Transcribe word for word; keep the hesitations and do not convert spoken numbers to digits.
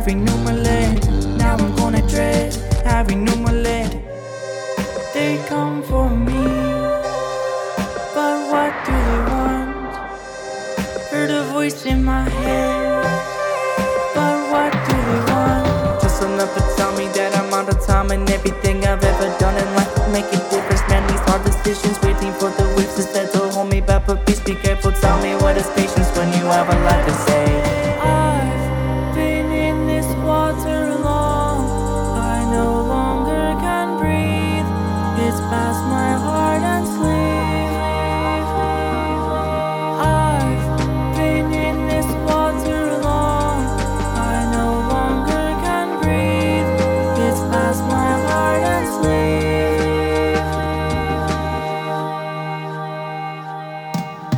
Harvey Numerland. Now I'm gonna dread Harvey Numerland. They come for me, but what do they want? Heard a voice in my head, but what do they want? Just enough to tell me that I'm out of time, and everything I've ever done in life will make a difference. Man, these hard decisions, waiting for the waves to settle. Hold me back, but please be careful. Tell me what is patience when you have a lot to say.